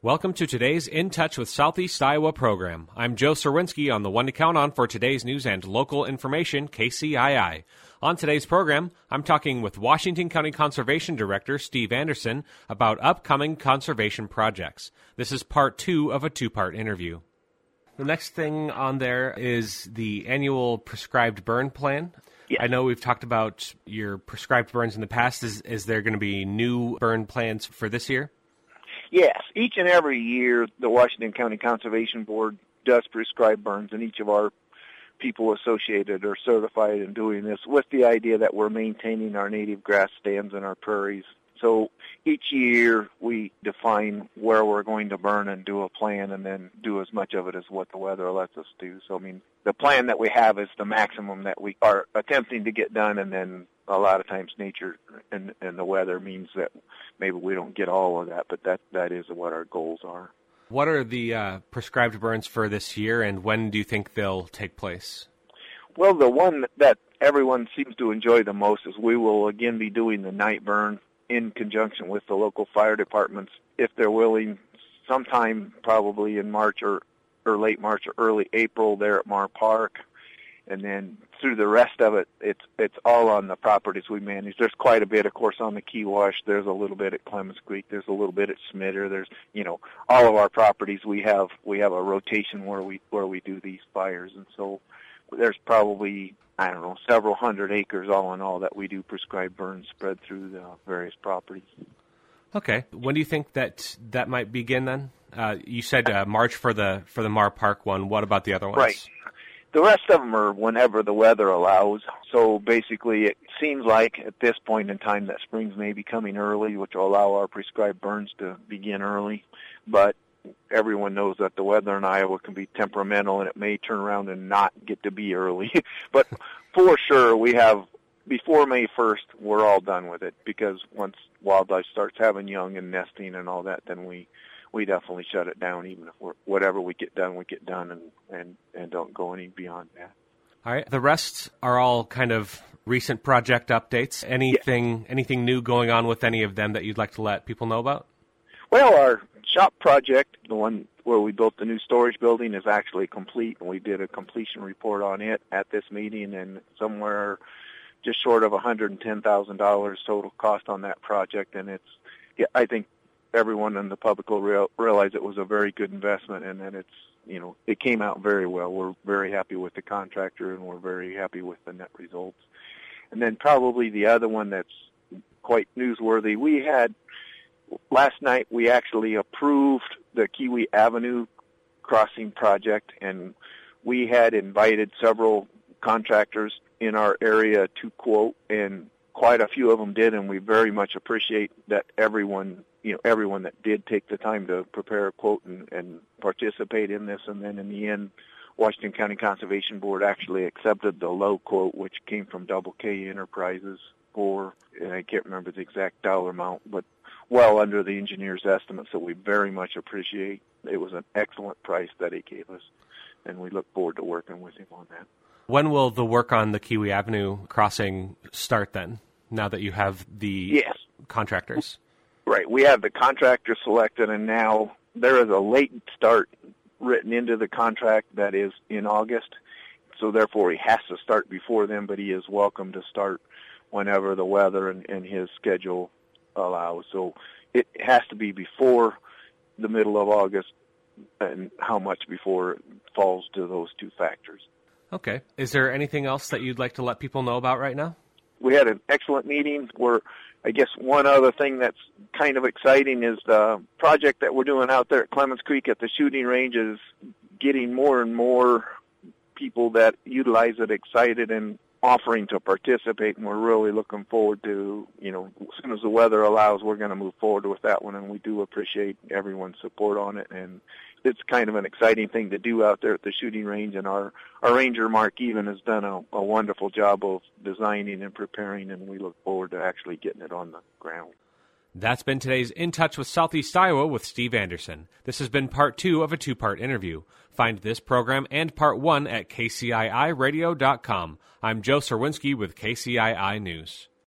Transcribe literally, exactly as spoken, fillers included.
Welcome to today's In Touch with Southeast Iowa program. I'm Joe Serwinski on the one to count on for today's news and local information, K C I I. On today's program, I'm talking with Washington County Conservation Director Steve Anderson about upcoming conservation projects. This is part two of a two-part interview. The next thing on there is the annual prescribed burn plan. Yes. I know we've talked about your prescribed burns in the past. Is, is there going to be new burn plans for this year? Yes. Each and every year, the Washington County Conservation Board does prescribe burns, and each of our people associated are certified in doing this with the idea that we're maintaining our native grass stands and our prairies. So each year we define where we're going to burn and do a plan and then do as much of it as what the weather lets us do. So, I mean, the plan that we have is the maximum that we are attempting to get done, and then a lot of times nature and, and the weather means that maybe we don't get all of that, but that, that is what our goals are. What are the uh, prescribed burns for this year, and when do you think they'll take place? Well, the one that everyone seems to enjoy the most is we will again be doing the night burn in conjunction with the local fire departments, if they're willing, sometime probably in March or, or late March or early April there at Mar Park. And then through the rest of it, it's it's all on the properties we manage. There's quite a bit, of course, on the Kewash. There's a little bit at Clemens Creek. There's a little bit at Smitter. There's, you know, all of our properties. We have we have a rotation where we where we do these fires, and so there's probably, I don't know, several hundred acres all in all that we do prescribed burns spread through the various properties. Okay. When do you think that that might begin then? Uh, you said uh, March for the for the Mar Park one. What about the other ones? Right. The rest of them are whenever the weather allows. So basically it seems like at this point in time that spring's may be coming early, which will allow our prescribed burns to begin early. But everyone knows that the weather in Iowa can be temperamental, and it may turn around and not get to be early. But for sure, we have, before May first, we're all done with it, because once wildlife starts having young and nesting and all that, then we we definitely shut it down. Even if we're, whatever we get done, we get done, and, and, and don't go any beyond that. All right. The rest are all kind of recent project updates. Anything yeah. anything new going on with any of them that you'd like to let people know about? Well, our shop project, the one where we built the new storage building, is actually complete, and we did a completion report on it at this meeting, and somewhere just short of one hundred ten thousand dollars total cost on that project. And it's, yeah, I think everyone in the public will real, realize it was a very good investment, and that it's, you know, it came out very well. We're very happy with the contractor, and we're very happy with the net results. And then probably the other one that's quite newsworthy, we had, last night we actually approved the Kiwi Avenue crossing project, and we had invited several contractors in our area to quote, and quite a few of them did, and we very much appreciate that everyone, you know, everyone that did take the time to prepare a quote and, and participate in this. And then in the end, Washington County Conservation Board actually accepted the low quote, which came from Double K Enterprises for, and I can't remember the exact dollar amount, but well under the engineer's estimate, so we very much appreciate. It was an excellent price that he gave us, and we look forward to working with him on that. When will the work on the Kiwi Avenue crossing start then, now that you have the yes. contractors? Right. We have the contractor selected, and now there is a latent start written into the contract that is in August, so therefore he has to start before then, but he is welcome to start whenever the weather and, and his schedule allows. So it has to be before the middle of August, and how much before it falls to those two factors. Okay. Is there anything else that you'd like to let people know about right now? We had an excellent meeting where, I guess one other thing that's kind of exciting is the project that we're doing out there at Clemens Creek at the shooting range is getting more and more people that utilize it excited and offering to participate, and we're really looking forward to, you know, as soon as the weather allows, we're going to move forward with that one, and we do appreciate everyone's support on it. And it's kind of an exciting thing to do out there at the shooting range, and our, our ranger, Mark Even, has done a, a wonderful job of designing and preparing, and we look forward to actually getting it on the ground. That's been today's In Touch with Southeast Iowa with Steve Anderson. This has been part two of a two-part interview. Find this program and part one at K C I I radio dot com. I'm Joe Serwinski with K C I I News.